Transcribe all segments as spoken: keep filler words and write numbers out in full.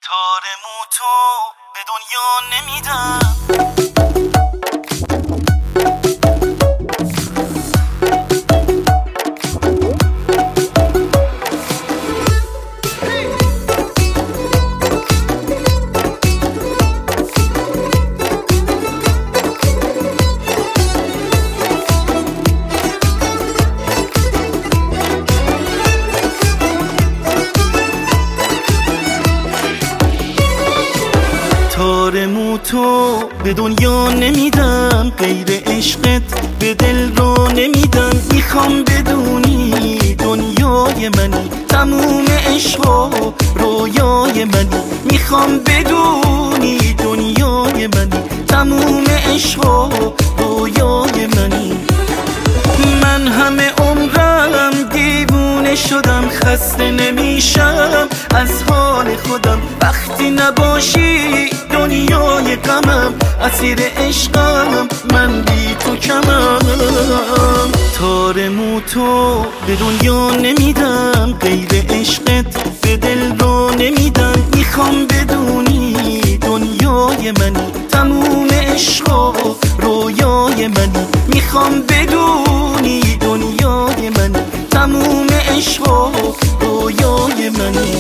تار موتو به دنیا نمیدم. تار موتو به دنیا نمیدم، غیر عشقت به دل رو نمیدم. میخوام بدونی دنیای منی، تموم عشق و رویای منی. میخوام بدونی دنیای منی، تموم عشق و رویای منی. من همه عمرم دیوونه شدم، خسته نمیشم از حال خودم. وقتی نباشی دنیای غمم، اسیر عشقم من بی تو کمم. تار موتو به دنیا نمیدم، غیر عشقت به دل رو نمیدم. میخوام بدونی دنیای منی، تموم عشق و رویای منی. میخوام بدونی دنیای منی، تموم عشق و رویای منی.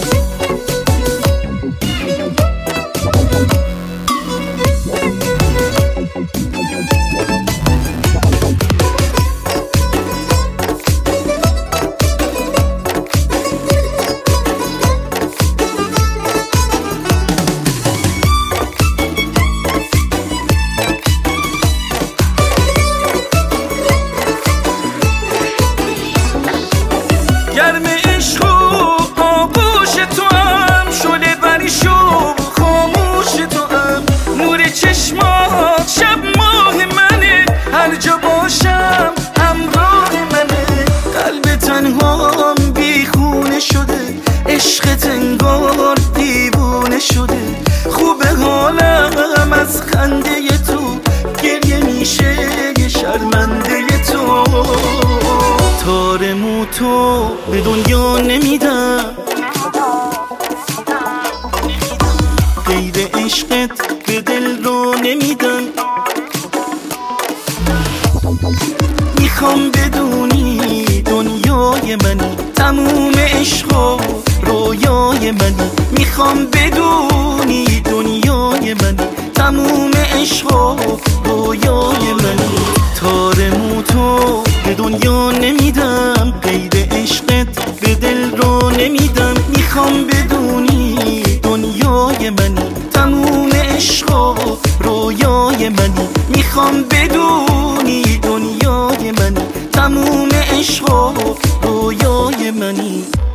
گرم عشق و آغوش تو هم، شعله ورش و خاموش تو هم. نور چشمات شب ماه منه، هر جا باشم همراه منه. قلب تنهام بیخونه شده، عشقت انگار دیوونه شده. خوبه حالم از خنده تو، گریه میشه یه شرمنده تو. تار موتو به دنیا نمیدم، غیر عشقت به دل رو نمیدم. میخوام بدونی دنیای منی، تموم عشق و رویای منی. میخوام بدونی دنیای منی، تموم عشق و رویای منی. تار موتو به دنیا نمیدم، غیر عشقت به دل رو نمیدم. میخوام بدونی دنیای منی، تموم عشق و رویای منی. میخوام بدونی دنیای منی، تموم عشق و رویای منی.